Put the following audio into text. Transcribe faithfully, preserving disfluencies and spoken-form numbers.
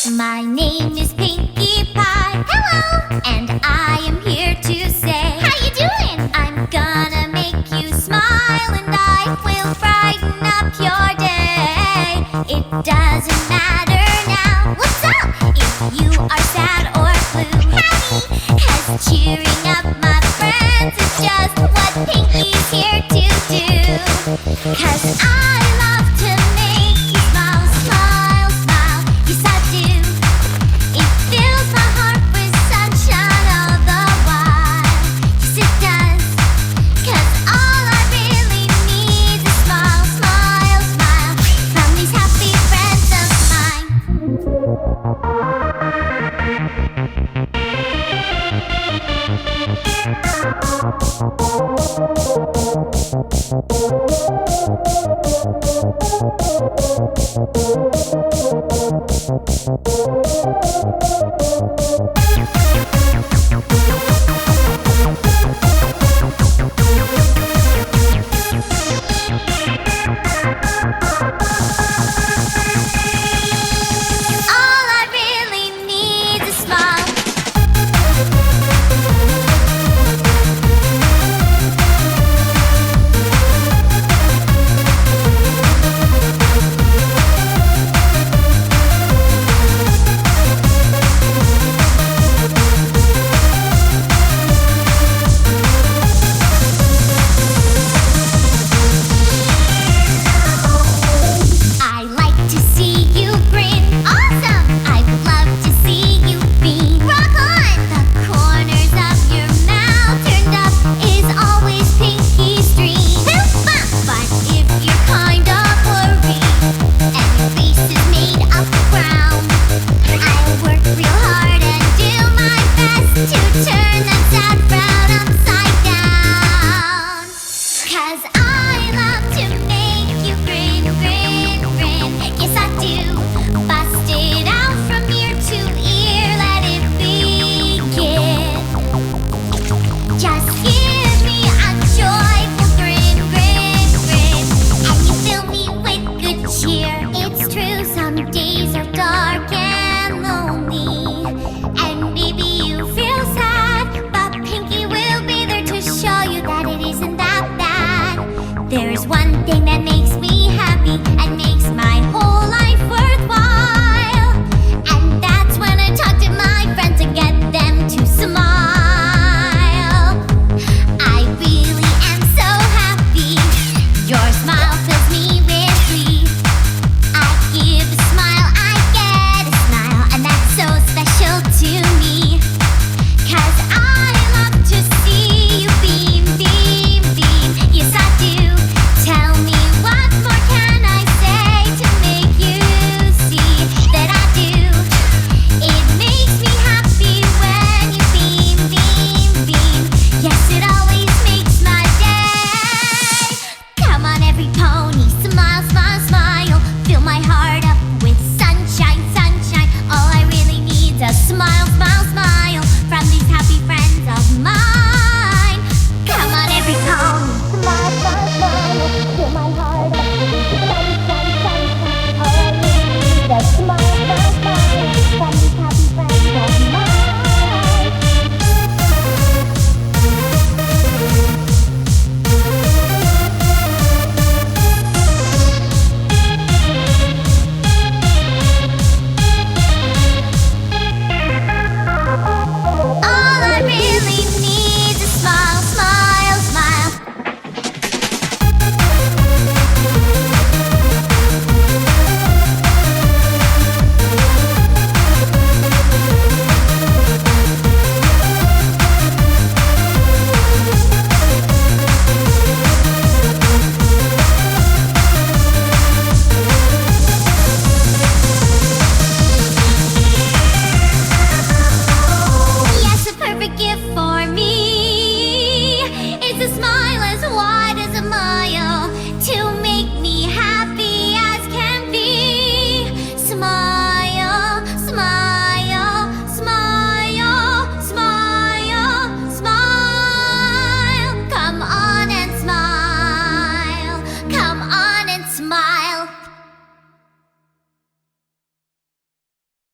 My name is Pinkie Pie. Hello! And I am here to say, how you doing? I'm gonna make you smile and I will brighten up your day. It doesn't matter now, what's up? If you are sad or blue, happy, cause cheering up my friends is just what Pinkie's here to do. Cause I love to make you smile, smile, smile. Yes, I do. It fills my heart with sunshine all the while. Yes, it does. Cause all I really need is a smile, smile, smile from these happy friends of mine. All I really need is a smile. I like to see you grin. Awesome! I would love to see you beam. Rock on! The corners of your mouth turned up is always Pinkie's dream. But if you're kind of worried and your face is made of brown, I'll work real hard and do my best to turn that sad frown upside down. Cause I love to make you grin, grin, grin. Yes, I do. Bust it out from ear to ear, let it begin. Just give me a joyful grin, grin, grin, and you fill me with good cheer. It's true, some days are dark